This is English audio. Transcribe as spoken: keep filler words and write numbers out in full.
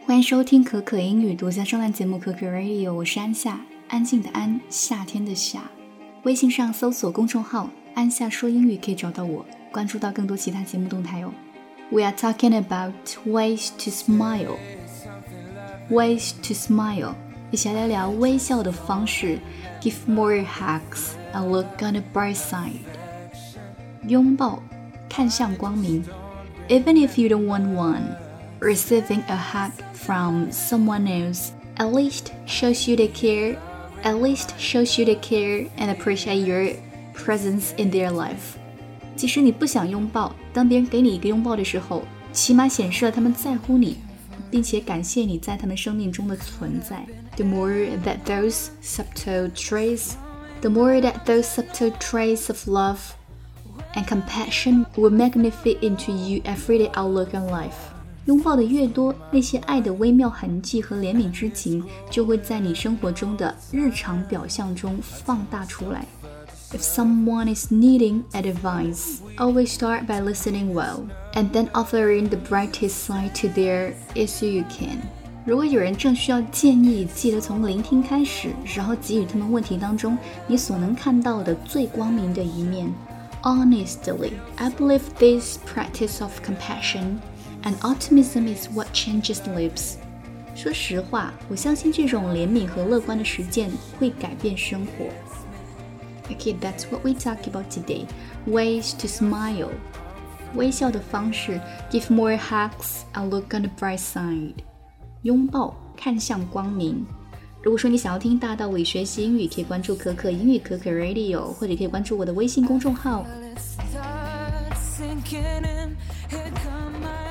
欢迎收听可可英语独家专栏节目可可 Radio， 我是安夏，安静的安，夏天的夏。微信上搜索公众号安夏说英语可以找到我，关注到更多其他节目动态哦。We are talking about ways to smile. Ways to smile. 一起来聊聊微笑的方式。Give more hugs and look on the bright side. 拥抱，看向光明。Even if you don't want one.Receiving a hug from someone else at least shows you they care, at least shows you they care and appreciate your presence in their life. 即使你不想拥抱，当别人给你一个拥抱的时候，起码显示了他们在乎你，并且感谢你在他们生命中的存在。The more that those subtle traits, the more that those subtle traits of love and compassion will magnify into your everyday outlook on life.拥抱的越多，那些爱的微妙痕迹和怜悯之情就会在你生活中的日常表象中放大出来。If someone is needing advice, always start by listening well, and then offering the brightest side to their issue you can. 如果有人正需要建议，记得从聆听开始，然后给予他们问题当中你所能看到的最光明的一面。Honestly, I believe this practice of compassion,And optimism is what changes lives. 说实话，我相信这种怜悯和乐观的实践会改变生活。Okay, that's what we talk about today. Ways to smile. 微笑的方式 Give more hugs and look on the bright side. 拥抱，看向光明。如果说你想要听大道理学习英语，可以关注可可英语可可 Radio， 或者可以关注我的微信公众号。